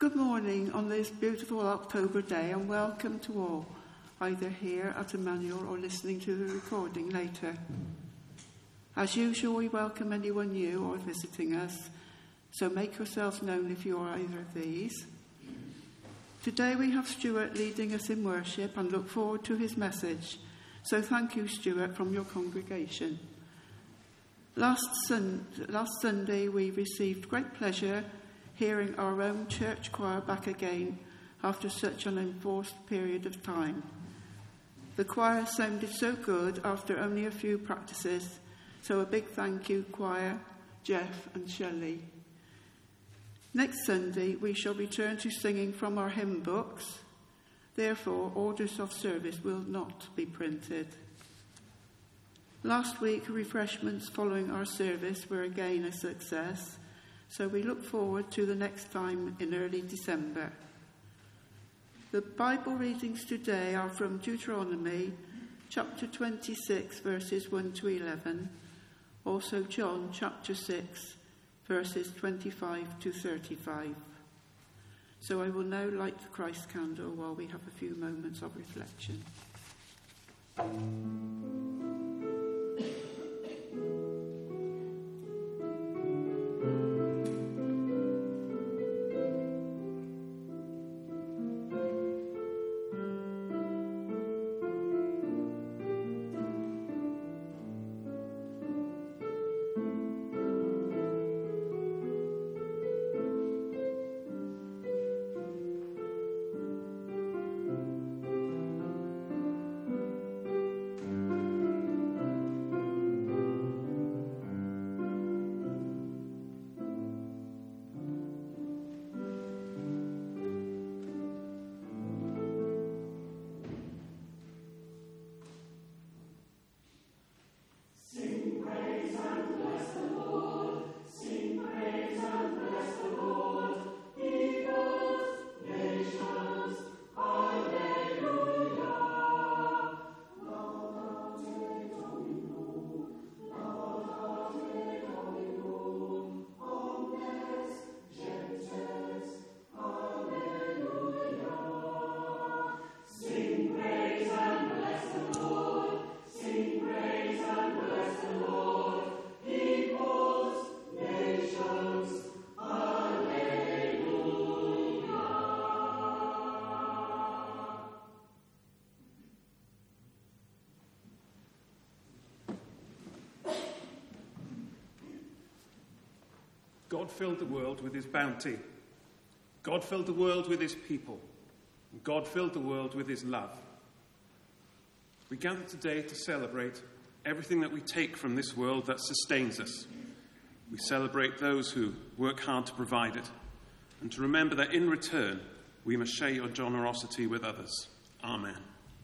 Good morning on this beautiful October day, and welcome to all, either here at Emmanuel or listening to the recording later. As usual, we welcome anyone new or visiting us, so make yourselves known if you are either of these. Today we have Stuart leading us in worship and look forward to his message, so thank you, Stuart, from your congregation. Last Sunday we received great pleasure hearing our own church choir back again after such an enforced period of time. The choir sounded so good after only a few practices, so a big thank you, choir, Jeff and Shelley. Next Sunday we shall return to singing from our hymn books. Therefore, orders of service will not be printed. Last week, refreshments following our service were again a success, so we look forward to the next time in early December. The Bible readings today are from Deuteronomy chapter 26, verses 1 to 11, also John chapter 6, verses 25 to 35. So I will now light the Christ candle while we have a few moments of reflection. God filled the world with his bounty. God filled the world with his people. And God filled the world with his love. We gather today to celebrate everything that we take from this world that sustains us. We celebrate those who work hard to provide it, and to remember that in return we must share your generosity with others. Amen.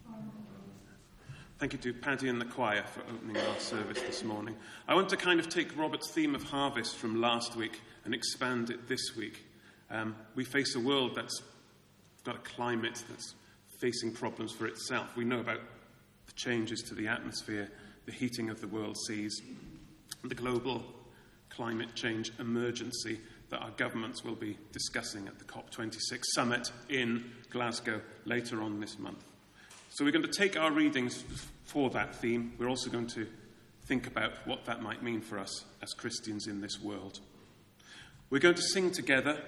Thank you to Paddy and the choir for opening our service this morning. I want to kind of take Robert's theme of harvest from last week and expand it this week. We face a world that's got a climate that's facing problems for itself. We know about the changes to the atmosphere, the heating of the world seas, the global climate change emergency that our governments will be discussing at the COP26 summit in Glasgow later on this month. So we're going to take our readings for that theme. We're also going to think about what that might mean for us as Christians in this world. We're going to sing together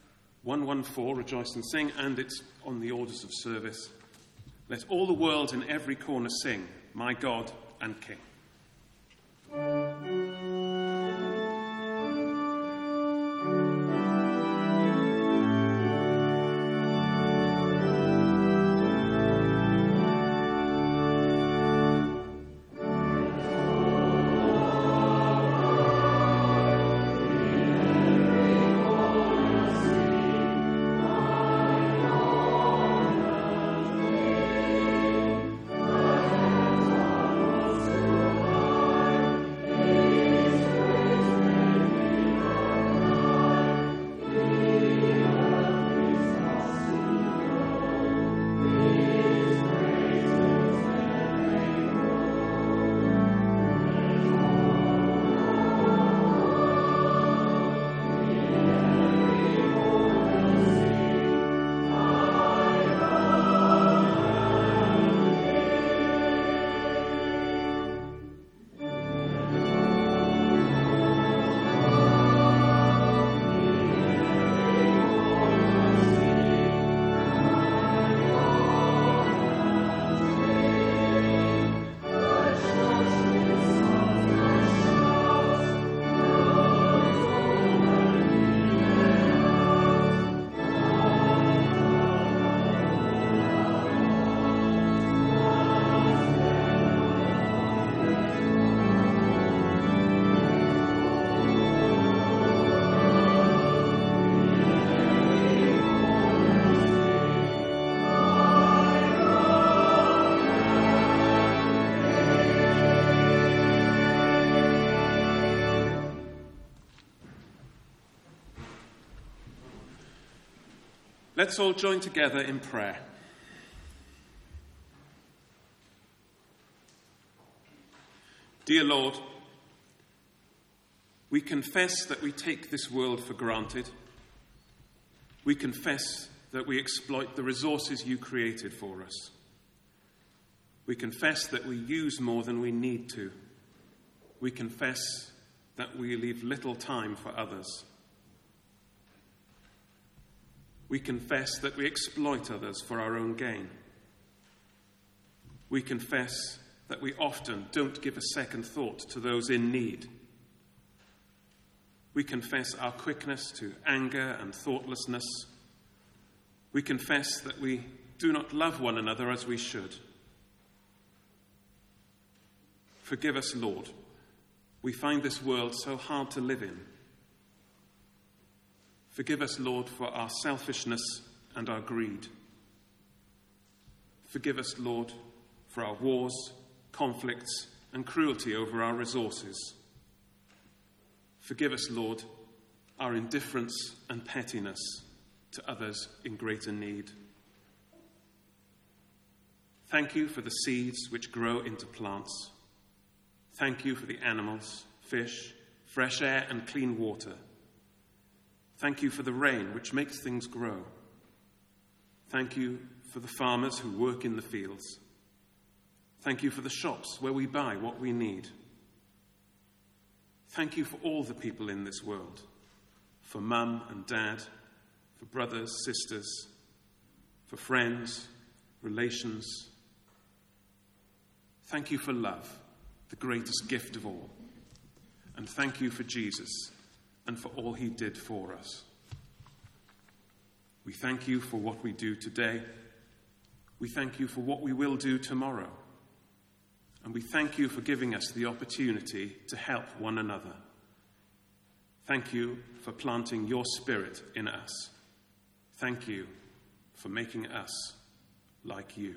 114, Rejoice and Sing, and it's on the orders of service. Let all the world in every corner sing, my God and King. Let's all join together in prayer. Dear Lord, we confess that we take this world for granted. We confess that we exploit the resources you created for us. We confess that we use more than we need to. We confess that we leave little time for others. We confess that we exploit others for our own gain. We confess that we often don't give a second thought to those in need. We confess our quickness to anger and thoughtlessness. We confess that we do not love one another as we should. Forgive us, Lord. We find this world so hard to live in. Forgive us, Lord, for our selfishness and our greed. Forgive us, Lord, for our wars, conflicts, and cruelty over our resources. Forgive us, Lord, our indifference and pettiness to others in greater need. Thank you for the seeds which grow into plants. Thank you for the animals, fish, fresh air, and clean water. Thank you for the rain which makes things grow. Thank you for the farmers who work in the fields. Thank you for the shops where we buy what we need. Thank you for all the people in this world, for mum and dad, for brothers, sisters, for friends, relations. Thank you for love, the greatest gift of all. And thank you for Jesus and for all he did for us. We thank you for what we do today. We thank you for what we will do tomorrow. And we thank you for giving us the opportunity to help one another. Thank you for planting your spirit in us. Thank you for making us like you.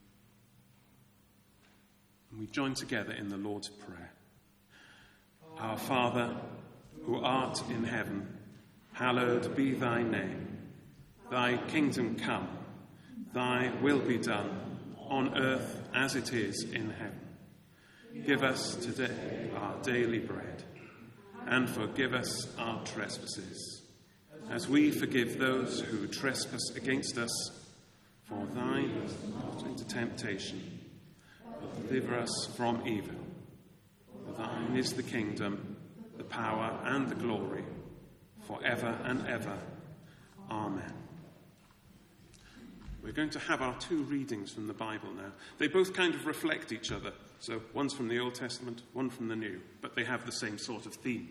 And we join together in the Lord's Prayer. Our Father, who art in heaven, hallowed be thy name. Thy kingdom come, thy will be done, on earth as it is in heaven. Give us today our daily bread, and forgive us our trespasses, as we forgive those who trespass against us. For thine is not into temptation, but deliver us from evil. For thine is the kingdom, the power and the glory, forever and ever. Amen. We're going to have our two readings from the Bible now. They both kind of reflect each other. So one's from the Old Testament, one from the New, but they have the same sort of theme.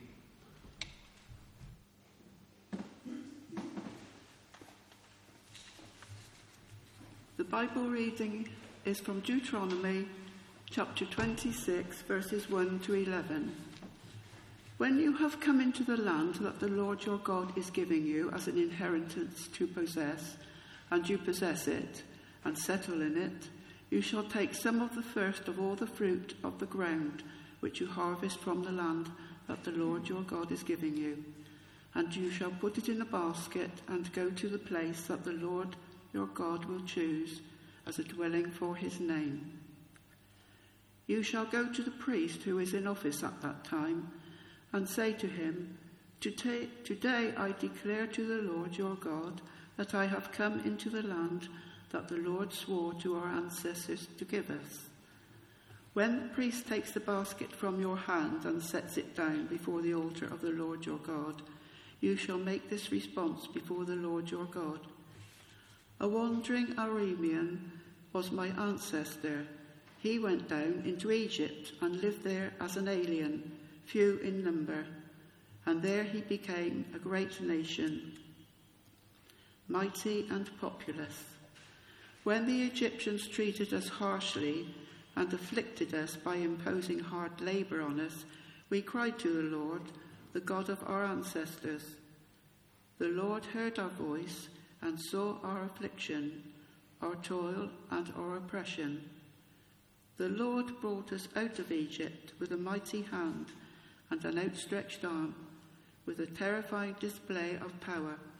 The Bible reading is from Deuteronomy chapter 26, verses 1 to 11. When you have come into the land that the Lord your God is giving you as an inheritance to possess, and you possess it and settle in it, you shall take some of the first of all the fruit of the ground which you harvest from the land that the Lord your God is giving you, and you shall put it in a basket and go to the place that the Lord your God will choose as a dwelling for his name. You shall go to the priest who is in office at that time and say to him, Today I declare to the Lord your God that I have come into the land that the Lord swore to our ancestors to give us. When the priest takes the basket from your hand and sets it down before the altar of the Lord your God, you shall make this response before the Lord your God. A wandering Aramean was my ancestor. He went down into Egypt and lived there as an alien, few in number, and there he became a great nation, mighty and populous. When the Egyptians treated us harshly and afflicted us by imposing hard labor on us, we cried to the Lord, the God of our ancestors. The Lord heard our voice and saw our affliction, our toil and our oppression. The Lord brought us out of Egypt with a mighty hand and an outstretched arm, with a terrifying display of power,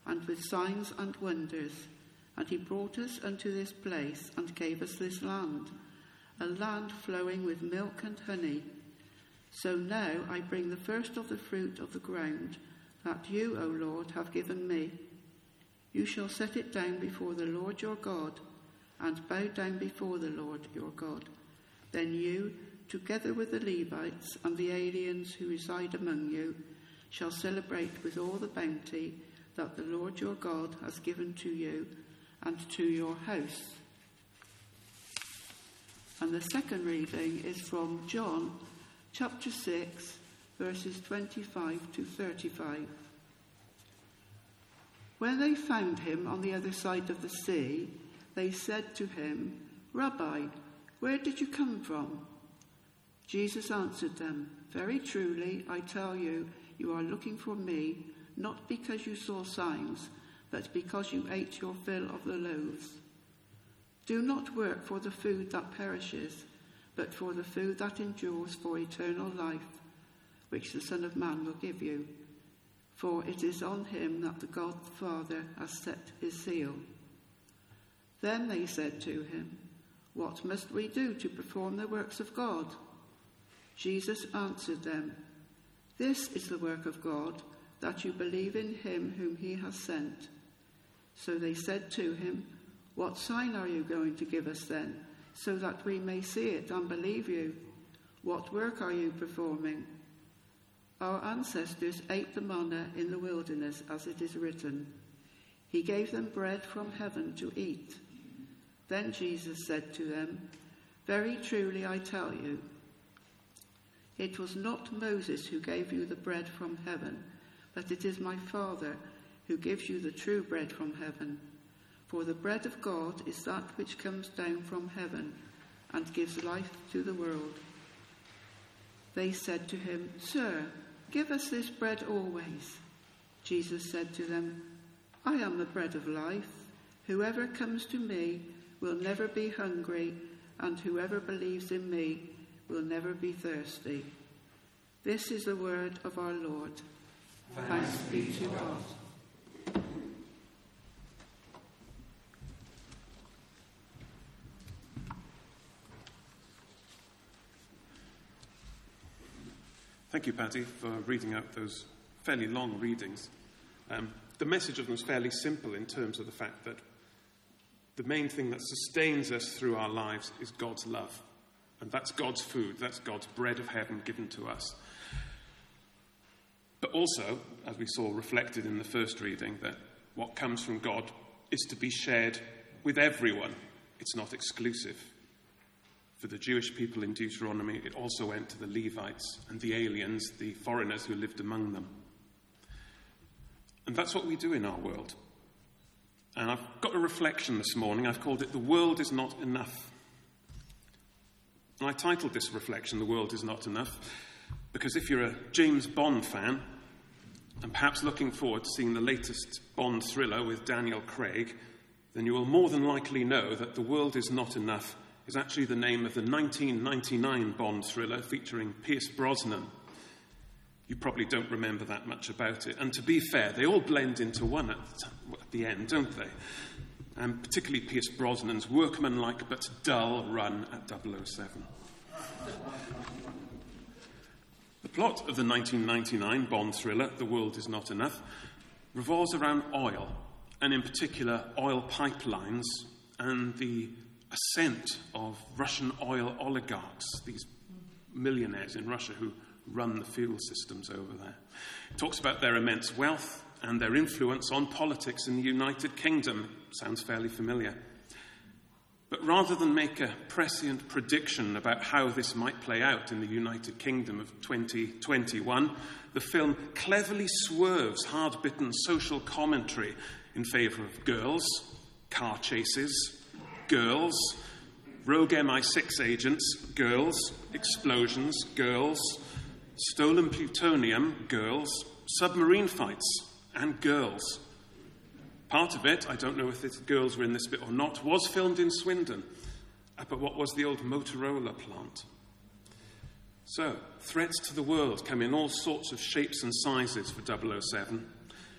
and with signs and wonders. And he brought us unto this place and gave us this land, a land flowing with milk and honey. So now I bring the first of the fruit of the ground, that you, O Lord, have given me. You shall set it down before the Lord your God, and bow down before the Lord your God. Then you, together with the Levites and the aliens who reside among you, shall celebrate with all the bounty that the Lord your God has given to you and to your house. And the second reading is from John chapter 6, verses 25 to 35. When they found him on the other side of the sea, they said to him, Rabbi, where did you come from? Jesus answered them, Very truly, I tell you, you are looking for me, not because you saw signs, but because you ate your fill of the loaves. Do not work for the food that perishes, but for the food that endures for eternal life, which the Son of Man will give you. For it is on him that the God the Father has set his seal. Then they said to him, What must we do to perform the works of God? Jesus answered them, This is the work of God, that you believe in him whom he has sent. So they said to him, What sign are you going to give us then, so that we may see it and believe you? What work are you performing? Our ancestors ate the manna in the wilderness, as it is written. He gave them bread from heaven to eat. Then Jesus said to them, Very truly I tell you, it was not Moses who gave you the bread from heaven, but it is my Father who gives you the true bread from heaven. For the bread of God is that which comes down from heaven and gives life to the world. They said to him, Sir, give us this bread always. Jesus said to them, I am the bread of life. Whoever comes to me will never be hungry, and whoever believes in me will never be thirsty. This is the word of our Lord. Thanks be to God. Thank you, Patty, for reading out those fairly long readings. The message of them is fairly simple in terms of the fact that the main thing that sustains us through our lives is God's love. And that's God's food, that's God's bread of heaven given to us. But also, as we saw reflected in the first reading, that what comes from God is to be shared with everyone. It's not exclusive. For the Jewish people in Deuteronomy, it also went to the Levites and the aliens, the foreigners who lived among them. And that's what we do in our world. And I've got a reflection this morning. I've called it, The World is Not Enough. And I titled this reflection, The World is Not Enough, because if you're a James Bond fan, and perhaps looking forward to seeing the latest Bond thriller with Daniel Craig, then you will more than likely know that The World is Not Enough is actually the name of the 1999 Bond thriller featuring Pierce Brosnan. You probably don't remember that much about it. And to be fair, they all blend into one at the end, don't they? And particularly Pierce Brosnan's workmanlike but dull run at 007. The plot of the 1999 Bond thriller, The World Is Not Enough, revolves around oil, and in particular oil pipelines and the ascent of Russian oil oligarchs, these millionaires in Russia who run the fuel systems over there. It talks about their immense wealth and their influence on politics in the United Kingdom. Sounds fairly familiar. But rather than make a prescient prediction about how this might play out in the United Kingdom of 2021, the film cleverly swerves hard-bitten social commentary in favour of girls, car chases, girls, rogue MI6 agents, girls, explosions, girls, stolen plutonium, girls, submarine fights, and girls. Part of it, I don't know if the girls were in this bit or not, was filmed in Swindon, up at what was the old Motorola plant. So, threats to the world come in all sorts of shapes and sizes for 007.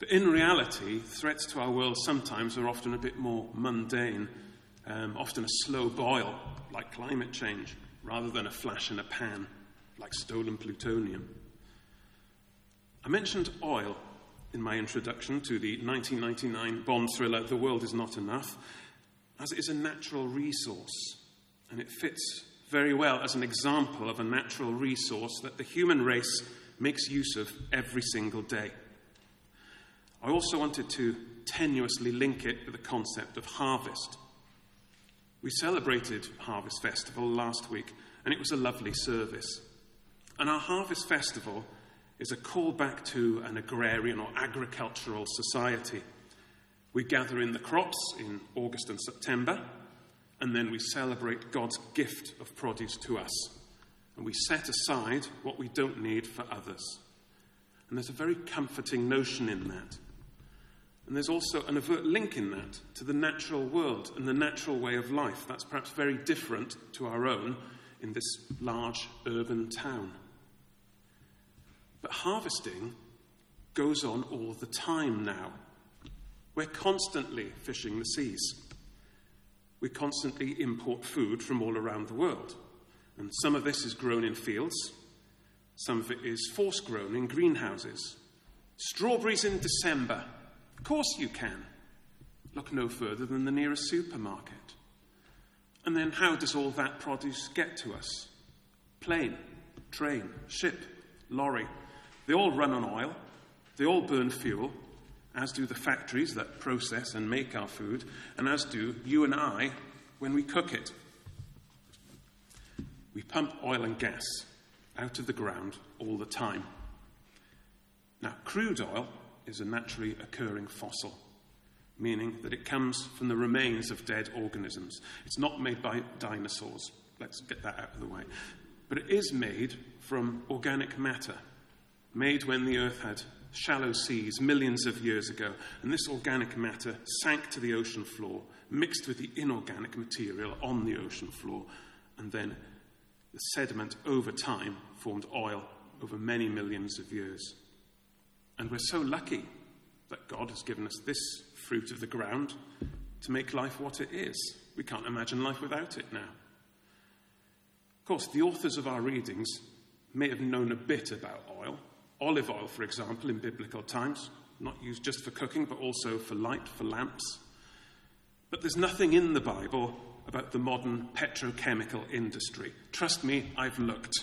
But in reality, threats to our world sometimes are often a bit more mundane, often a slow boil, like climate change, rather than a flash in a pan, like stolen plutonium. I mentioned oil in my introduction to the 1999 Bond thriller The World Is Not Enough, as it is a natural resource, and it fits very well as an example of a natural resource that the human race makes use of every single day. I also wanted to tenuously link it with the concept of harvest. We celebrated Harvest Festival last week, and it was a lovely service. And our Harvest Festival is a callback to an agrarian or agricultural society. We gather in the crops in August and September, and then we celebrate God's gift of produce to us. And we set aside what we don't need for others. And there's a very comforting notion in that. And there's also an overt link in that to the natural world and the natural way of life that's perhaps very different to our own in this large urban town. But harvesting goes on all the time now. We're constantly fishing the seas. We constantly import food from all around the world. And some of this is grown in fields. Some of it is force-grown in greenhouses. Strawberries in December. Of course you can. Look no further than the nearest supermarket. And then how does all that produce get to us? Plane, train, ship, lorry. They all run on oil. They all burn fuel, as do the factories that process and make our food, and as do you and I when we cook it. We pump oil and gas out of the ground all the time. Now, crude oil is a naturally occurring fossil, meaning that it comes from the remains of dead organisms. It's not made by dinosaurs. Let's get that out of the way. But it is made from organic matter, made when the Earth had shallow seas millions of years ago, and this organic matter sank to the ocean floor, mixed with the inorganic material on the ocean floor, and then the sediment over time formed oil over many millions of years. And we're so lucky that God has given us this fruit of the ground to make life what it is. We can't imagine life without it now. Of course, the authors of our readings may have known a bit about oil. Olive oil, for example, in biblical times, not used just for cooking, but also for light, for lamps. But there's nothing in the Bible about the modern petrochemical industry. Trust me, I've looked.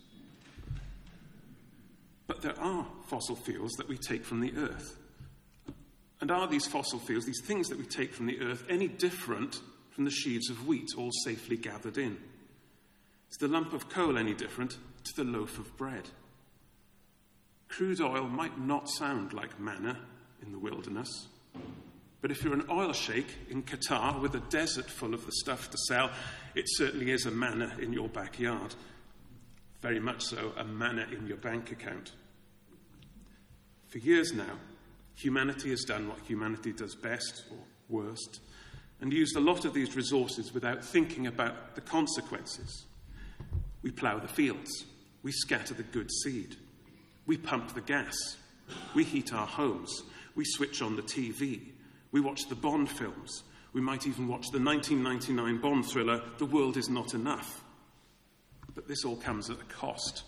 But there are fossil fuels that we take from the earth. And are these fossil fuels, these things that we take from the earth, any different from the sheaves of wheat all safely gathered in? Is the lump of coal any different to the loaf of bread? Crude oil might not sound like manna in the wilderness, but if you're an oil sheikh in Qatar with a desert full of the stuff to sell, it certainly is a manna in your backyard. Very much so, a manna in your bank account. For years now, humanity has done what humanity does best, or worst, and used a lot of these resources without thinking about the consequences. We plough the fields. We scatter the good seed. We pump the gas. We heat our homes. We switch on the TV. We watch the Bond films. We might even watch the 1999 Bond thriller, The World Is Not Enough. But this all comes at a cost.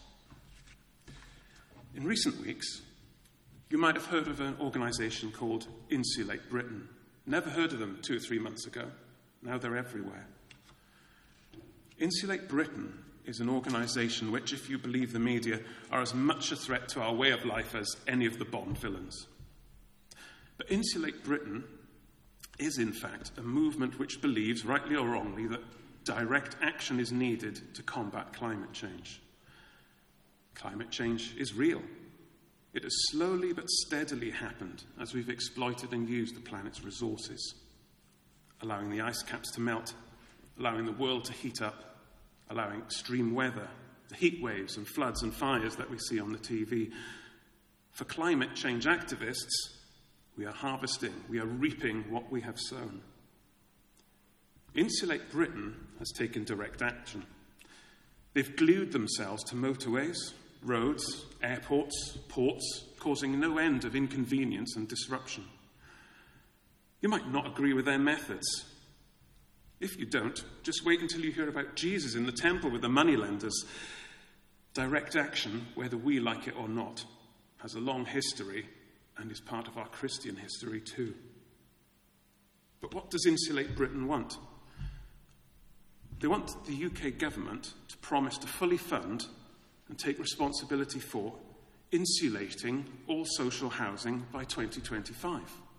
In recent weeks, you might have heard of an organisation called Insulate Britain. Never heard of them 2 or 3 months ago. Now they're everywhere. Insulate Britain is an organisation which, if you believe the media, are as much a threat to our way of life as any of the Bond villains. But Insulate Britain is, in fact, a movement which believes, rightly or wrongly, that direct action is needed to combat climate change. Climate change is real. It has slowly but steadily happened as we've exploited and used the planet's resources, allowing the ice caps to melt, allowing the world to heat up, allowing extreme weather, the heat waves and floods and fires that we see on the TV. For climate change activists, we are harvesting, we are reaping what we have sown. Insulate Britain has taken direct action. They've glued themselves to motorways, roads, airports, ports, causing no end of inconvenience and disruption. You might not agree with their methods. If you don't, just wait until you hear about Jesus in the temple with the moneylenders. Direct action, whether we like it or not, has a long history and is part of our Christian history too. But what does Insulate Britain want? They want the UK government to promise to fully fund and take responsibility for insulating all social housing by 2025.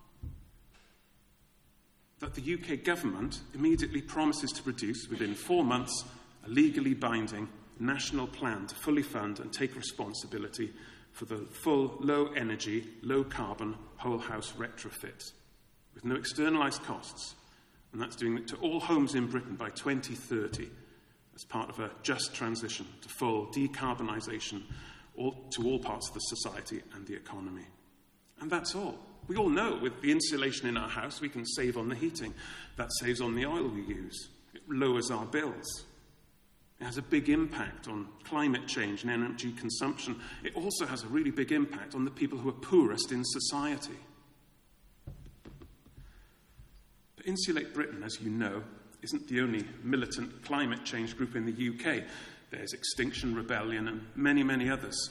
That the UK government immediately promises to produce, within 4 months, a legally binding national plan to fully fund and take responsibility for the full low-energy, low-carbon whole-house retrofit, with no externalised costs, and that's doing it to all homes in Britain by 2030 as part of a just transition to full decarbonisation to all parts of the society and the economy. And that's all. We all know with the insulation in our house, we can save on the heating. That saves on the oil we use. It lowers our bills. It has a big impact on climate change and energy consumption. It also has a really big impact on the people who are poorest in society. But Insulate Britain, as you know, isn't the only militant climate change group in the UK. There's Extinction Rebellion and many, many others.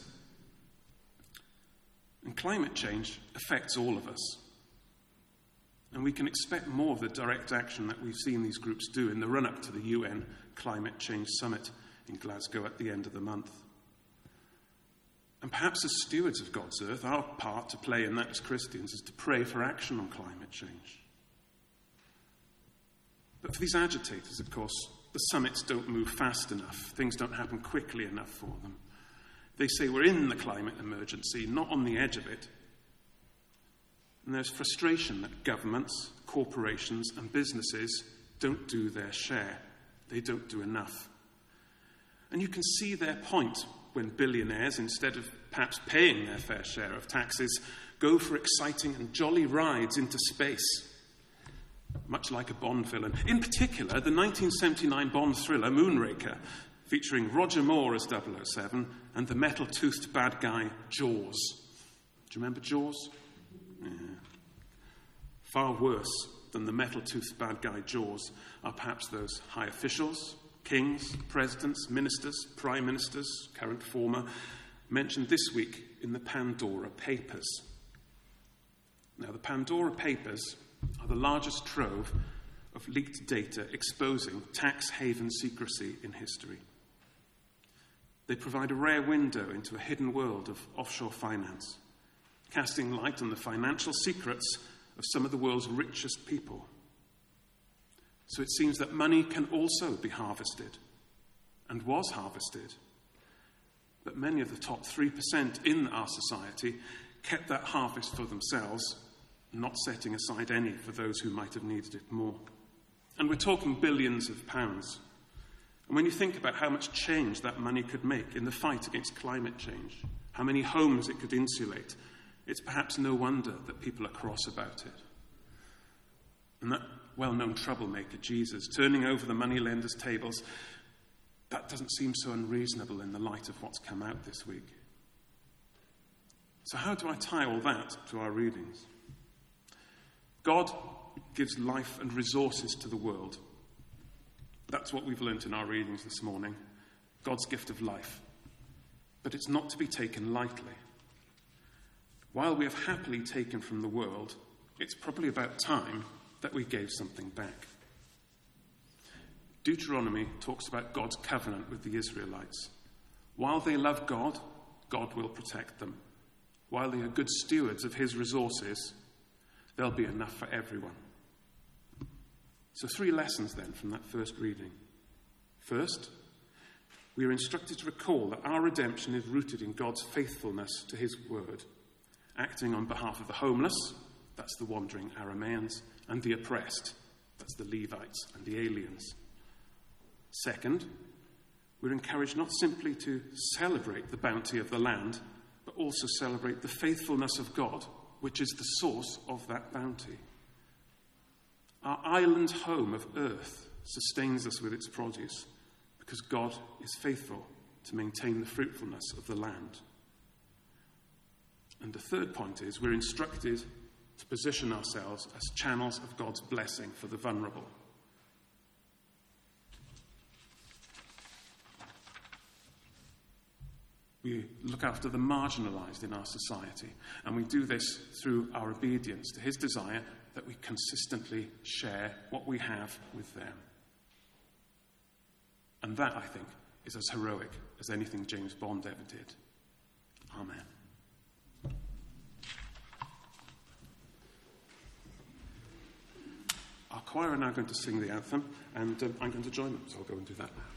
And climate change affects all of us. And we can expect more of the direct action that we've seen these groups do in the run-up to the UN Climate Change Summit in Glasgow at the end of the month. And perhaps as stewards of God's earth, our part to play in that as Christians is to pray for action on climate change. But for these agitators, of course, the summits don't move fast enough. Things don't happen quickly enough for them. They say we're in the climate emergency, not on the edge of it. And there's frustration that governments, corporations, and businesses don't do their share. They don't do enough. And you can see their point when billionaires, instead of perhaps paying their fair share of taxes, go for exciting and jolly rides into space, much like a Bond villain. In particular, the 1979 Bond thriller Moonraker, featuring Roger Moore as 007 and the metal-toothed bad guy Jaws. Do you remember Jaws? Yeah. Far worse than the metal-toothed bad guy Jaws are perhaps those high officials, kings, presidents, ministers, prime ministers, current, former, mentioned this week in the Pandora Papers. Now, the Pandora Papers are the largest trove of leaked data exposing tax haven secrecy in history. They provide a rare window into a hidden world of offshore finance, casting light on the financial secrets of some of the world's richest people. So it seems that money can also be harvested, and was harvested. But many of the top 3% in our society kept that harvest for themselves, not setting aside any for those who might have needed it more. And we're talking billions of pounds. And when you think about how much change that money could make in the fight against climate change, how many homes it could insulate, it's perhaps no wonder that people are cross about it. And that well-known troublemaker, Jesus, turning over the moneylenders' tables, that doesn't seem so unreasonable in the light of what's come out this week. So how do I tie all that to our readings? God gives life and resources to the world. That's what we've learnt in our readings this morning. God's gift of life. But it's not to be taken lightly. While we have happily taken from the world, it's probably about time that we gave something back. Deuteronomy talks about God's covenant with the Israelites. While they love God, God will protect them. While they are good stewards of his resources, there'll be enough for everyone. So 3 lessons then from that first reading. First, we are instructed to recall that our redemption is rooted in God's faithfulness to his word, acting on behalf of the homeless, that's the wandering Arameans, and the oppressed, that's the Levites and the aliens. Second, we're encouraged not simply to celebrate the bounty of the land, but also celebrate the faithfulness of God, which is the source of that bounty. Our island home of earth sustains us with its produce because God is faithful to maintain the fruitfulness of the land. And the third point is we're instructed to position ourselves as channels of God's blessing for the vulnerable. We look after the marginalised in our society, and we do this through our obedience to his desire that we consistently share what we have with them. And that, I think, is as heroic as anything James Bond ever did. Amen. Our choir are now going to sing the anthem, and I'm going to join them, so I'll go and do that now.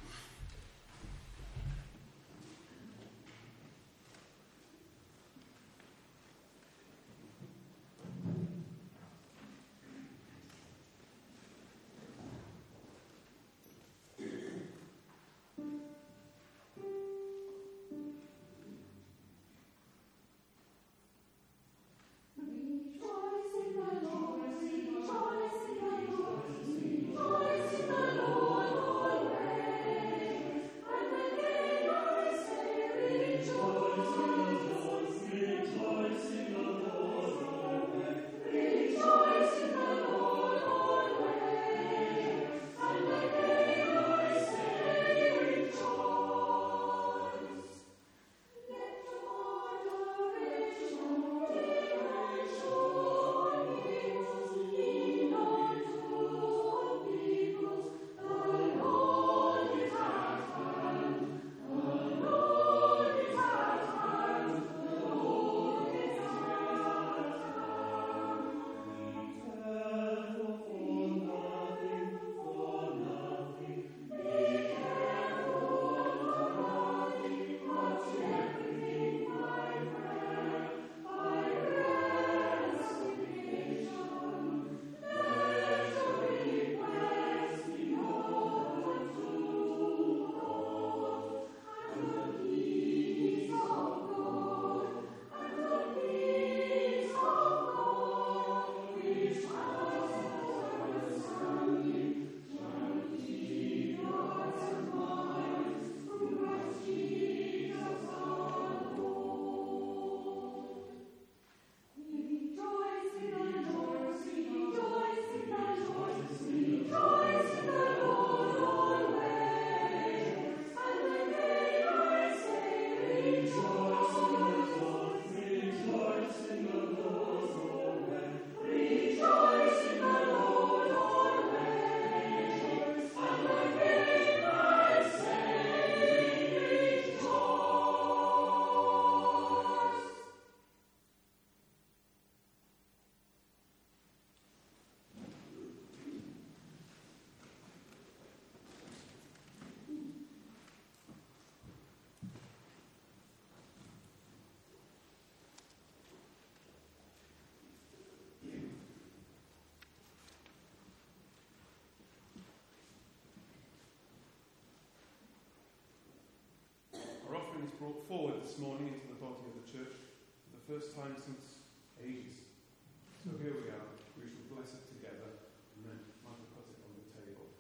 Is brought forward this morning into the body of the church for the first time since ages. So here we are. We shall bless it together, and then Michael put it on the table.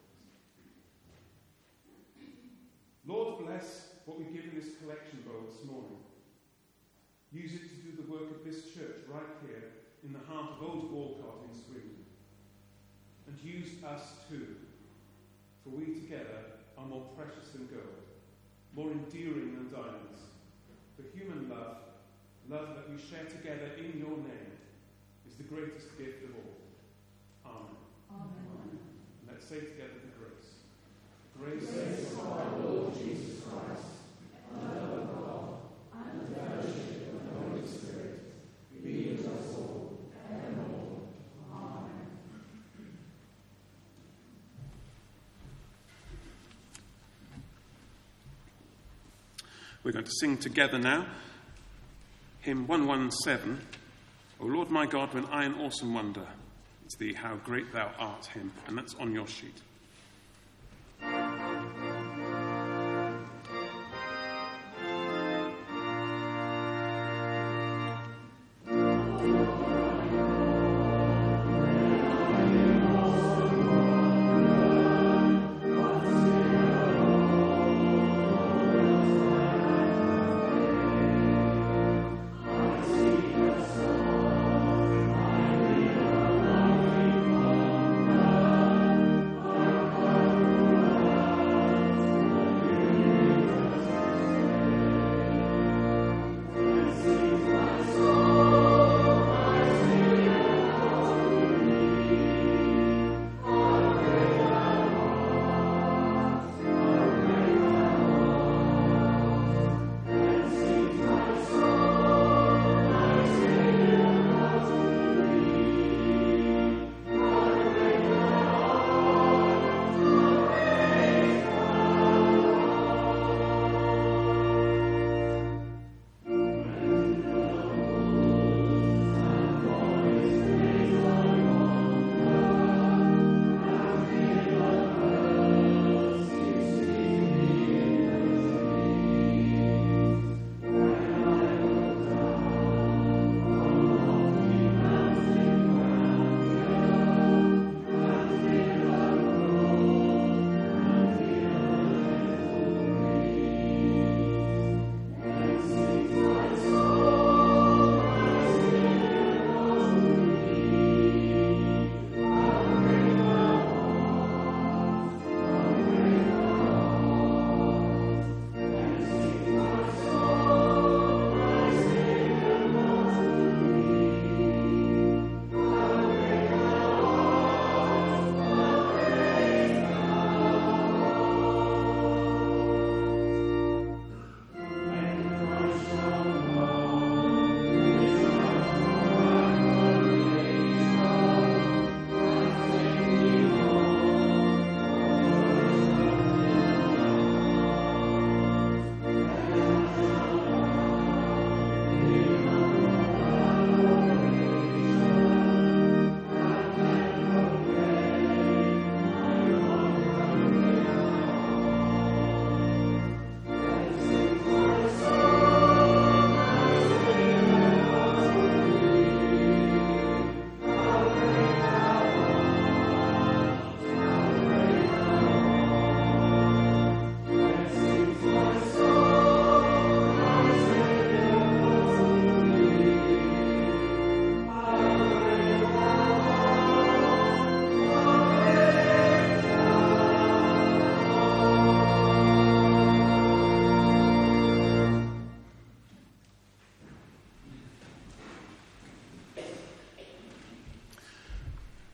Lord, bless what we give in this collection bowl this morning. Use it to do the work of this church right here in the heart of Old Walcott in Sweden. And use us too, for we together are more precious than gold, more enduring than diamonds. For human love, love that we share together in your name, is the greatest gift of all. Amen. Amen. And let's say together the grace. Grace of our Lord Jesus Christ, and the love of God, and the fellowship of the Holy Spirit, be with us all, evermore. Amen. We're going to sing together now. Hymn 117, O Lord my God, when I in awesome wonder. It's the How Great Thou Art hymn, and that's on your sheet.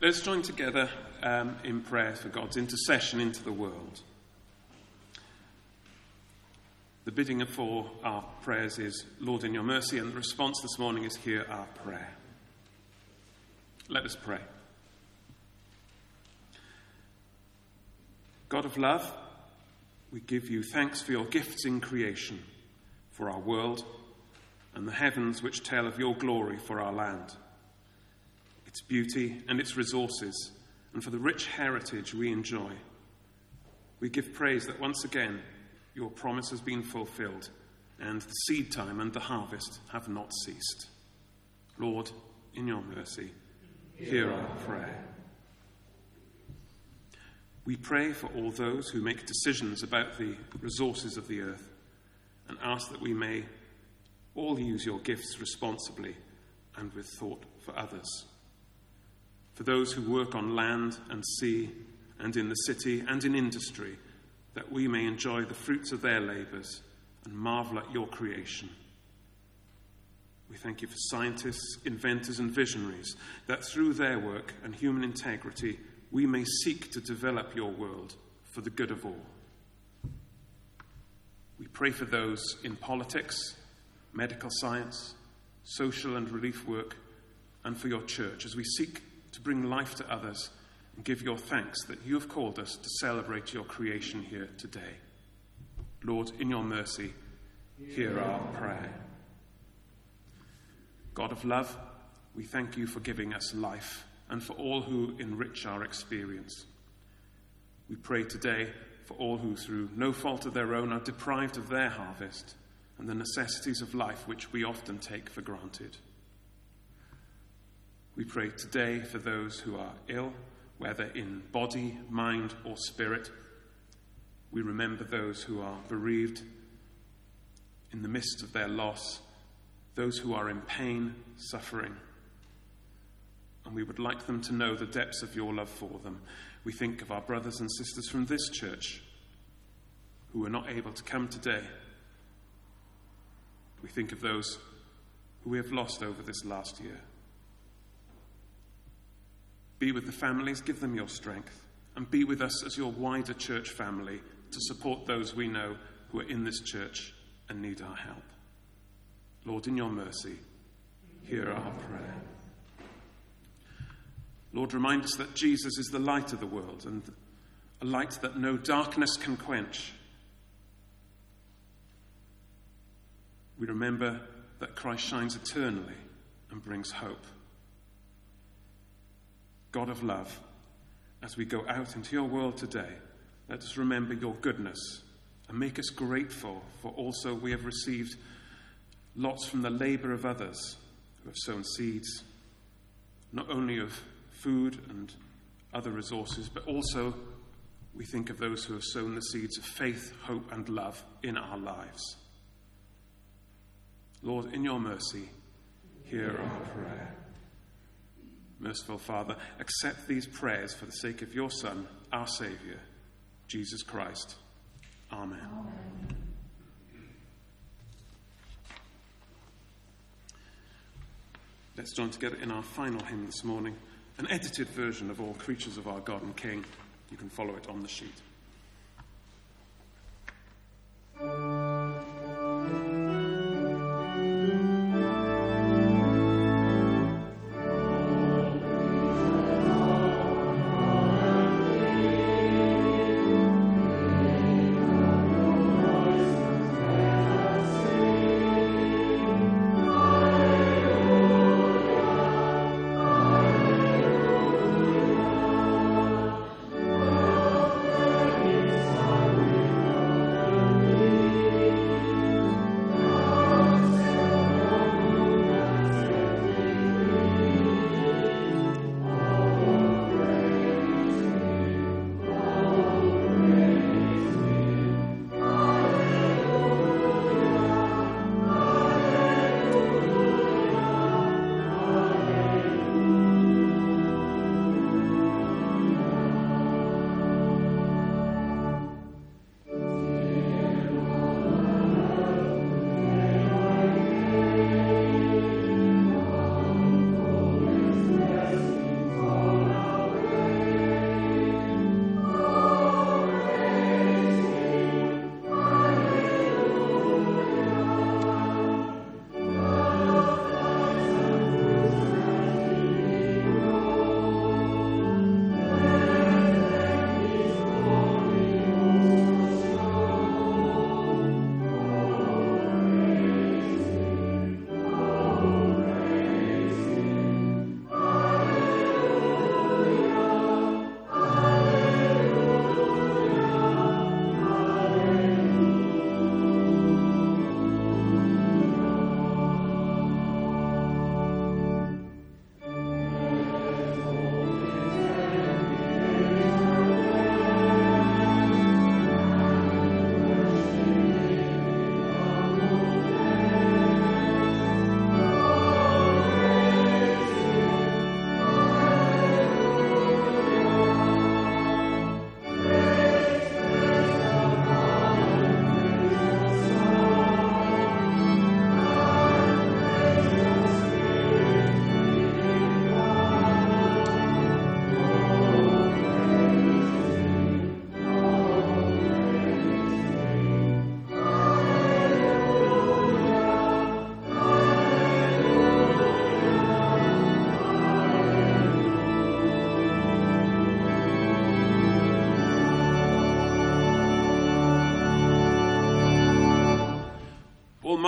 Let's join together in prayer for God's intercession into the world. The bidding for our prayers is, Lord, in your mercy, and the response this morning is, hear our prayer. Let us pray. God of love, we give you thanks for your gifts in creation, for our world, and the heavens which tell of your glory for our land, its beauty and its resources, and for the rich heritage we enjoy. We give praise that once again your promise has been fulfilled, and the seed time and the harvest have not ceased. Lord, in your mercy, hear our prayer. We pray for all those who make decisions about the resources of the earth, and ask that we may all use your gifts responsibly and with thought for others. For those who work on land and sea and in the city and in industry, that we may enjoy the fruits of their labours and marvel at your creation. We thank you for scientists, inventors and visionaries, that through their work and human integrity, we may seek to develop your world for the good of all. We pray for those in politics, medical science, social and relief work, and for your church as we seek to bring life to others and give your thanks that you have called us to celebrate your creation here today. Lord, in your mercy, hear our prayer. God of love, we thank you for giving us life and for all who enrich our experience. We pray today for all who, through no fault of their own, are deprived of their harvest and the necessities of life which we often take for granted. We pray today for those who are ill, whether in body, mind, or spirit. We remember those who are bereaved in the midst of their loss, those who are in pain, suffering. And we would like them to know the depths of your love for them. We think of our brothers and sisters from this church who are not able to come today. We think of those who we have lost over this last year. Be with the families, give them your strength, and be with us as your wider church family to support those we know who are in this church and need our help. Lord, in your mercy, hear our prayer. Lord, remind us that Jesus is the light of the world, and a light that no darkness can quench. We remember that Christ shines eternally and brings hope. God of love, as we go out into your world today, let us remember your goodness and make us grateful for also we have received lots from the labour of others who have sown seeds, not only of food and other resources, but also we think of those who have sown the seeds of faith, hope and love in our lives. Lord, in your mercy, hear our prayer. Merciful Father, accept these prayers for the sake of your Son, our Saviour, Jesus Christ. Amen. Amen. Let's join together in our final hymn this morning, an edited version of All Creatures of Our God and King. You can follow it on the sheet.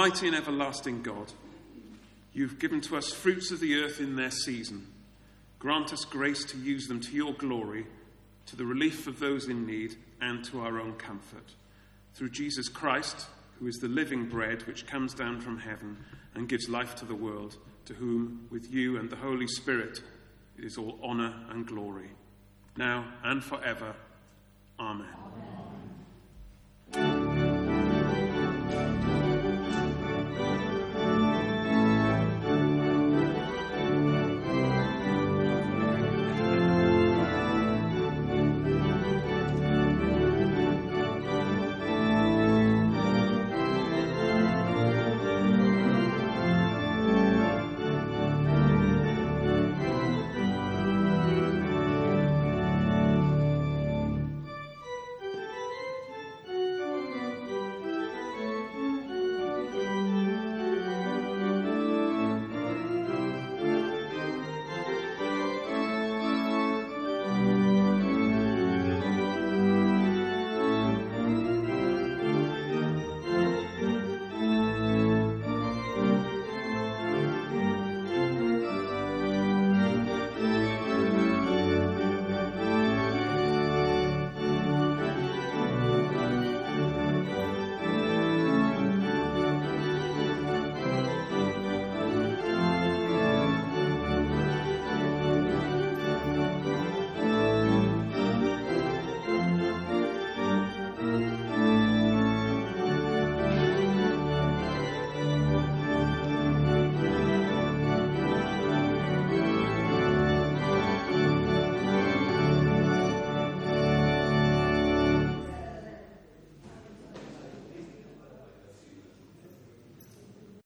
Almighty and everlasting God, you've given to us fruits of the earth in their season. Grant us grace to use them to your glory, to the relief of those in need, and to our own comfort. Through Jesus Christ, who is the living bread which comes down from heaven and gives life to the world, to whom, with you and the Holy Spirit, it is all honour and glory, now and forever. Amen.